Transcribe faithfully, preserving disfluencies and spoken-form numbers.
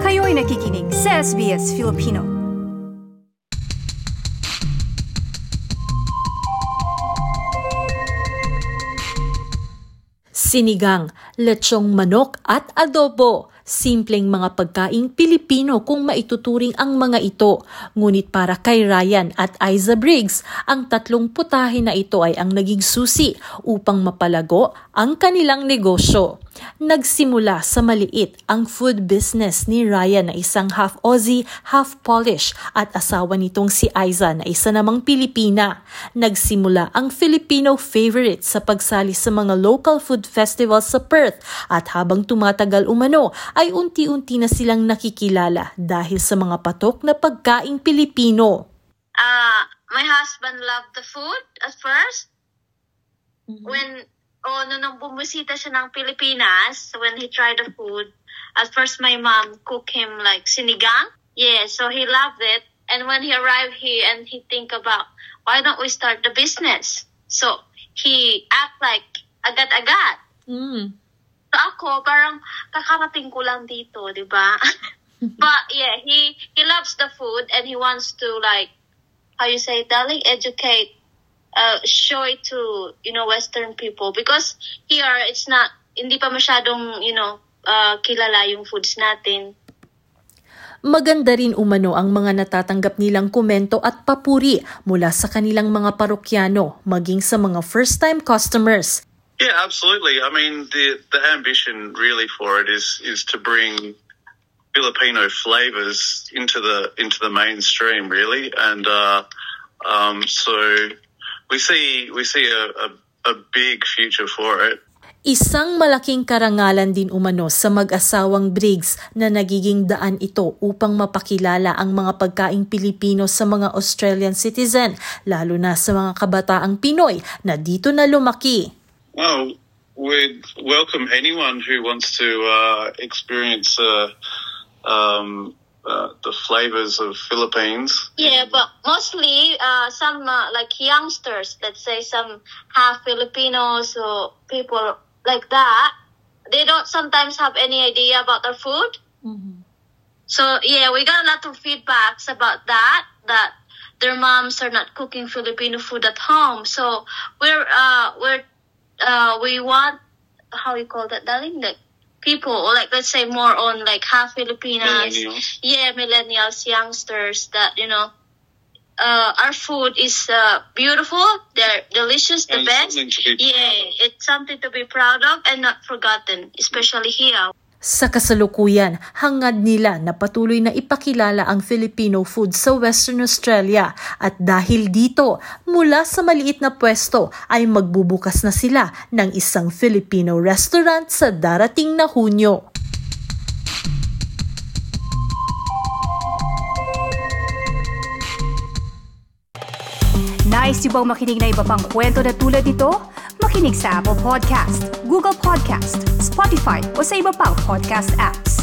Kayo'y nakikinig sa S B S Filipino. Sinigang, lechong manok at adobo. Simpleng mga pagkaing Pilipino kung maituturing ang mga ito. Ngunit para kay Ryan at Iza Briggs, ang tatlong putahe na ito ay ang naging susi upang mapalago ang kanilang negosyo. Nagsimula sa maliit ang food business ni Ryan na isang half Aussie, half Polish at asawa nitong si Iza na isa namang Pilipina. Nagsimula ang Filipino favorite sa pagsali sa mga local food festivals sa Perth at habang tumatagal umano ay unti-unti na silang nakikilala dahil sa mga patok na pagkaing Pilipino. Uh, my husband loved the food at first. Mm-hmm. When Oh, no, nung bumisita siya ng Pilipinas, when he tried the food, at first my mom cooked him like sinigang. Yeah, so he loved it. And when he arrived here and he think about, why don't we start the business? So he act like agad-agad. Mm. So ako, parang kakarating ko lang dito, di ba? But yeah, he he loves the food and he wants to like, how you say, darling, educate Uh, show it to, you know, Western people because here it's not, hindi pa masyadong, you know, uh, kilala yung foods natin. Maganda rin umano ang mga natatanggap nilang komento at papuri mula sa kanilang mga parokyano, maging sa mga first-time customers. Yeah, absolutely. I mean, the the ambition really for it is is to bring Filipino flavors into the into the mainstream, really, and uh, um, so. We see we see a, a a big future for it. Isang malaking karangalan din umano sa mag-asawang Briggs na nagiging daan ito upang mapakilala ang mga pagkaing Pilipino sa mga Australian citizen, lalo na sa mga kabataang Pinoy na dito na lumaki. Well, we'd welcome anyone who wants to uh, experience uh, um, Uh, the flavors of Philippines. Yeah, but mostly uh, some uh, like youngsters, let's say some half Filipinos or people like that, they don't sometimes have any idea about their food. Mm-hmm. So yeah, we got a lot of feedbacks about that, that their moms are not cooking Filipino food at home. So we're, uh, we're, uh, we want, how you call that, darling? Like, people, like let's say more on like half Filipinas, millennials. yeah, millennials, youngsters. That you know, uh, our food is uh, beautiful. They're delicious, the And best. something to be proud Yeah, of. it's something to be proud of and not forgotten, especially here. Sa kasalukuyan, hangad nila na patuloy na ipakilala ang Filipino food sa Western Australia at dahil dito, mula sa maliit na pwesto ay magbubukas na sila ng isang Filipino restaurant sa darating na Hunyo. Nice yung bang makinig na iba pang kwento na tulad ito? Makinig sa Apple Podcast, Google Podcast, Spotify o sa iba pang podcast apps.